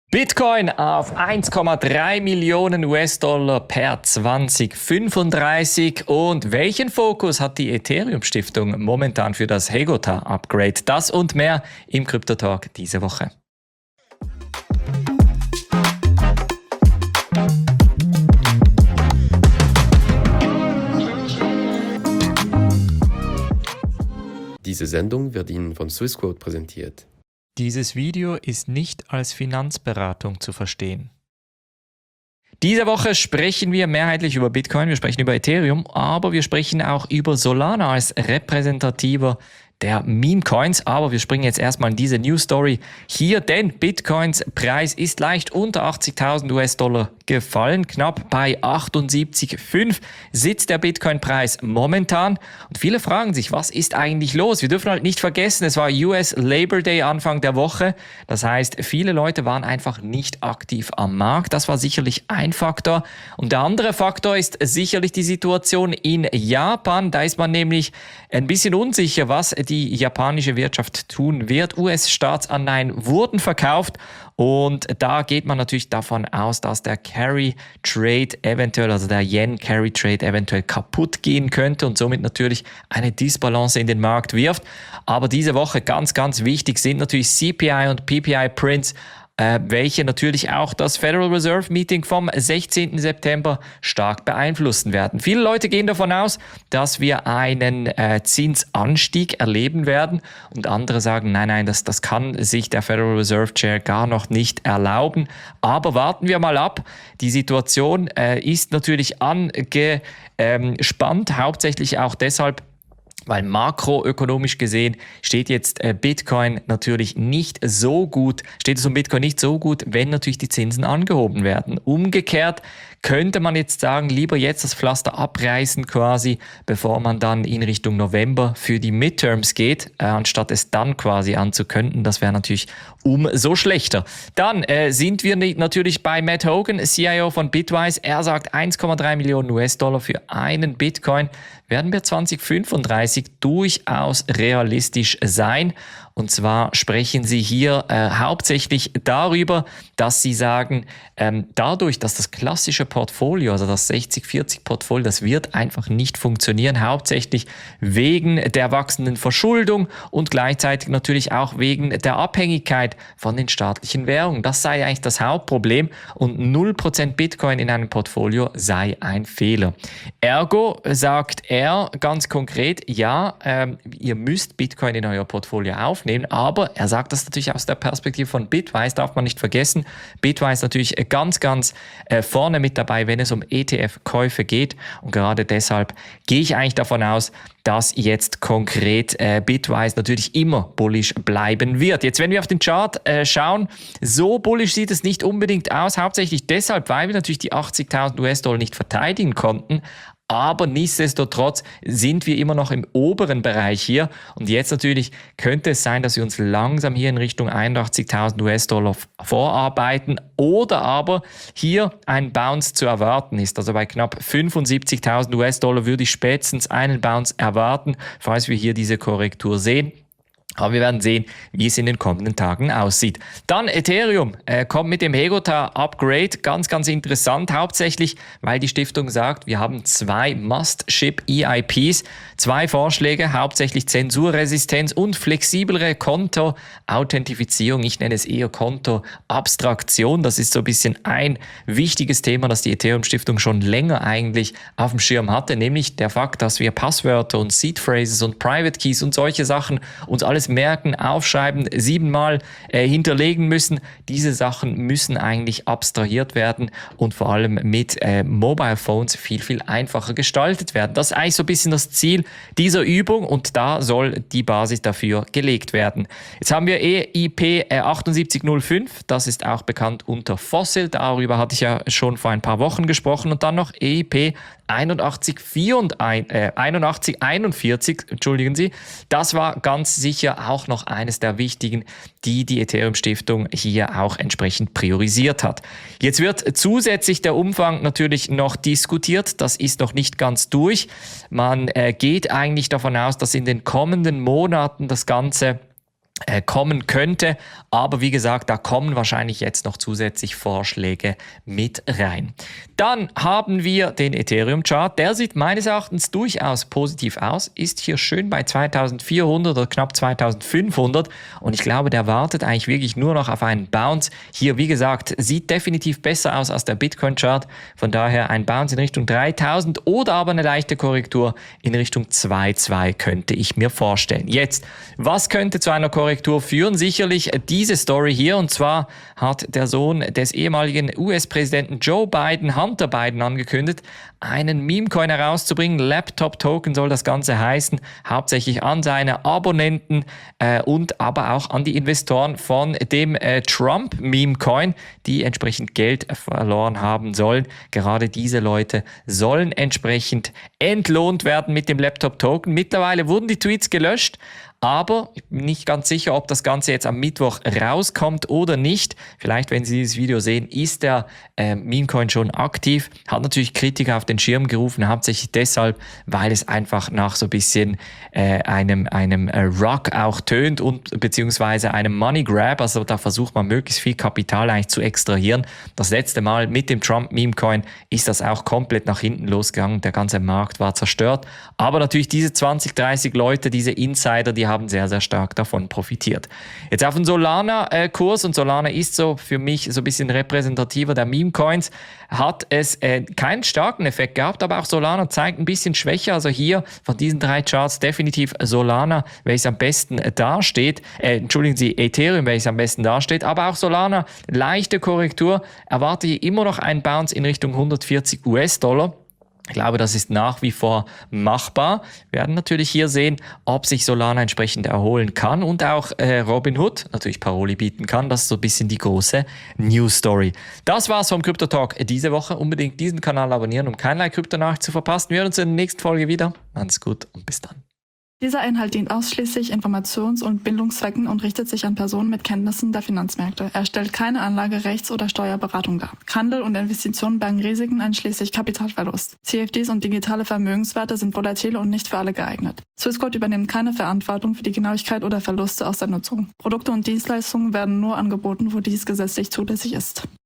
Bitcoin auf 1,3 Millionen US-Dollar per 2035. Und welchen Fokus hat die Ethereum-Stiftung momentan für das Hegota-Upgrade? Das und mehr im Krypto-Talk diese Woche. Diese Sendung wird Ihnen von Swissquote präsentiert. Dieses Video ist nicht als Finanzberatung zu verstehen. Diese Woche sprechen wir mehrheitlich über Bitcoin, wir sprechen über Ethereum, aber wir sprechen auch über Solana als repräsentativer der Meme-Coins. Aber wir springen jetzt erstmal in diese News-Story hier, denn Bitcoins Preis ist leicht unter 80.000 US-Dollar gefallen. Knapp bei 78,5 sitzt der Bitcoin-Preis momentan. Und viele fragen sich, was ist eigentlich los? Wir dürfen halt nicht vergessen, es war US Labor Day Anfang der Woche. Das heißt, viele Leute waren einfach nicht aktiv am Markt. Das war sicherlich ein Faktor. Und der andere Faktor ist sicherlich die Situation in Japan. Da ist man nämlich ein bisschen unsicher, was die japanische Wirtschaft tun wird. US-Staatsanleihen wurden verkauft und da geht man natürlich davon aus, dass der Carry Trade eventuell, also der Yen Carry Trade eventuell kaputt gehen könnte und somit natürlich eine Disbalance in den Markt wirft. Aber diese Woche ganz, ganz wichtig sind natürlich CPI und PPI Prints, welche natürlich auch das Federal Reserve Meeting vom 16. September stark beeinflussen werden. Viele Leute gehen davon aus, dass wir einen Zinsanstieg erleben werden und andere sagen, nein, das kann sich der Federal Reserve Chair gar noch nicht erlauben. Aber warten wir mal ab. Die Situation ist natürlich angespannt, hauptsächlich auch deshalb, weil makroökonomisch gesehen steht jetzt Bitcoin natürlich nicht so gut, steht es um Bitcoin nicht so gut, wenn natürlich die Zinsen angehoben werden. Umgekehrt könnte man jetzt sagen, lieber jetzt das Pflaster abreißen quasi, bevor man dann in Richtung November für die Midterms geht, anstatt es dann quasi anzukündigen. Das wäre natürlich umso schlechter. Dann sind wir natürlich bei Matt Hogan, CIO von Bitwise. Er sagt 1,3 Millionen US-Dollar für einen Bitcoin werden wir 2035 durchaus realistisch sein. Und zwar sprechen sie hier hauptsächlich darüber, dass sie sagen, dadurch, dass das klassische Portfolio, also das 60-40-Portfolio, das wird einfach nicht funktionieren, hauptsächlich wegen der wachsenden Verschuldung und gleichzeitig natürlich auch wegen der Abhängigkeit von den staatlichen Währungen. Das sei eigentlich das Hauptproblem und 0% Bitcoin in einem Portfolio sei ein Fehler. Ergo sagt er ganz konkret, ja, ihr müsst Bitcoin in euer Portfolio aufnehmen, aber er sagt das natürlich aus der Perspektive von Bitwise, darf man nicht vergessen. Bitwise natürlich ganz, ganz vorne mit dabei, wenn es um ETF-Käufe geht und gerade deshalb gehe ich eigentlich davon aus, dass jetzt konkret Bitwise natürlich immer bullish bleiben wird. Jetzt, wenn wir auf den Chart schauen, so bullish sieht es nicht unbedingt aus, hauptsächlich deshalb, weil wir natürlich die 80.000 US-Dollar nicht verteidigen konnten. Aber nichtsdestotrotz sind wir immer noch im oberen Bereich hier. Und jetzt natürlich könnte es sein, dass wir uns langsam hier in Richtung 81.000 US-Dollar vorarbeiten oder aber hier ein Bounce zu erwarten ist. Also bei knapp 75.000 US-Dollar würde ich spätestens einen Bounce erwarten, falls wir hier diese Korrektur sehen. Aber wir werden sehen, wie es in den kommenden Tagen aussieht. Dann Ethereum kommt mit dem Hegota-Upgrade. Ganz, ganz interessant. Hauptsächlich, weil die Stiftung sagt, wir haben 2 Must-Ship-EIPs. 2 Vorschläge, hauptsächlich Zensurresistenz und flexiblere Konto-Authentifizierung. Ich nenne es eher Konto-Abstraktion. Das ist so ein bisschen ein wichtiges Thema, das die Ethereum-Stiftung schon länger eigentlich auf dem Schirm hatte. Nämlich der Fakt, dass wir Passwörter und Seed-Phrases und Private Keys und solche Sachen uns alles merken, aufschreiben, 7-mal hinterlegen müssen. Diese Sachen müssen eigentlich abstrahiert werden und vor allem mit Mobile Phones viel, viel einfacher gestaltet werden. Das ist eigentlich so ein bisschen das Ziel dieser Übung und da soll die Basis dafür gelegt werden. Jetzt haben wir EIP 7805, das ist auch bekannt unter Fossil, darüber hatte ich ja schon vor ein paar Wochen gesprochen und dann noch EIP 8141, entschuldigen Sie. Das war ganz sicher auch noch eines der wichtigen, die die Ethereum-Stiftung hier auch entsprechend priorisiert hat. Jetzt wird zusätzlich der Umfang natürlich noch diskutiert. Das ist noch nicht ganz durch. Man geht eigentlich davon aus, dass in den kommenden Monaten das Ganze kommen könnte. Aber wie gesagt, da kommen wahrscheinlich jetzt noch zusätzlich Vorschläge mit rein. Dann haben wir den Ethereum-Chart. Der sieht meines Erachtens durchaus positiv aus. Ist hier schön bei 2400 oder knapp 2500. Und ich glaube, der wartet eigentlich wirklich nur noch auf einen Bounce. Hier, wie gesagt, sieht definitiv besser aus als der Bitcoin-Chart. Von daher ein Bounce in Richtung 3000 oder aber eine leichte Korrektur in Richtung 2,2 könnte ich mir vorstellen. Jetzt, was könnte zu einer Korrektur führen? Sicherlich diese Story hier, und zwar hat der Sohn des ehemaligen US-Präsidenten Joe Biden, Hunter Biden, angekündigt, einen Meme-Coin herauszubringen. Laptop-Token soll das Ganze heißen, hauptsächlich an seine Abonnenten und aber auch an die Investoren von dem Trump-Meme-Coin, die entsprechend Geld verloren haben sollen. Gerade diese Leute sollen entsprechend entlohnt werden mit dem Laptop-Token. Mittlerweile wurden die Tweets gelöscht, aber ich bin nicht ganz sicher, ob das Ganze jetzt am Mittwoch rauskommt oder nicht. Vielleicht, wenn Sie dieses Video sehen, ist der Memecoin schon aktiv. Hat natürlich Kritiker auf den Schirm gerufen, hauptsächlich deshalb, weil es einfach nach so ein bisschen einem Rug auch tönt und beziehungsweise einem Money Grab. Also da versucht man möglichst viel Kapital eigentlich zu extrahieren. Das letzte Mal mit dem Trump Memecoin ist das auch komplett nach hinten losgegangen. Der ganze Markt war zerstört. Aber natürlich diese 20, 30 Leute, diese Insider, die haben sehr, sehr stark davon profitiert. Jetzt auf den Solana-Kurs, und Solana ist so für mich so ein bisschen repräsentativer der Meme-Coins, hat es keinen starken Effekt gehabt, aber auch Solana zeigt ein bisschen Schwäche. Also hier von diesen 3 Charts definitiv Solana, welches am besten dasteht. Entschuldigen Sie, Ethereum, welches am besten dasteht, aber auch Solana, leichte Korrektur, erwarte hier immer noch einen Bounce in Richtung 140 US-Dollar. Ich glaube, das ist nach wie vor machbar. Wir werden natürlich hier sehen, ob sich Solana entsprechend erholen kann und auch Robinhood natürlich Paroli bieten kann. Das ist so ein bisschen die große News Story. Das war's vom Crypto Talk diese Woche. Unbedingt diesen Kanal abonnieren, um keinerlei Kryptonachricht zu verpassen. Wir hören uns in der nächsten Folge wieder. Macht's gut und bis dann. Dieser Inhalt dient ausschließlich Informations- und Bildungszwecken und richtet sich an Personen mit Kenntnissen der Finanzmärkte. Er stellt keine Anlage-, Rechts- oder Steuerberatung dar. Handel und Investitionen bergen Risiken einschließlich Kapitalverlust. CFDs und digitale Vermögenswerte sind volatil und nicht für alle geeignet. Swissquote übernimmt keine Verantwortung für die Genauigkeit oder Verluste aus der Nutzung. Produkte und Dienstleistungen werden nur angeboten, wo dies gesetzlich zulässig ist.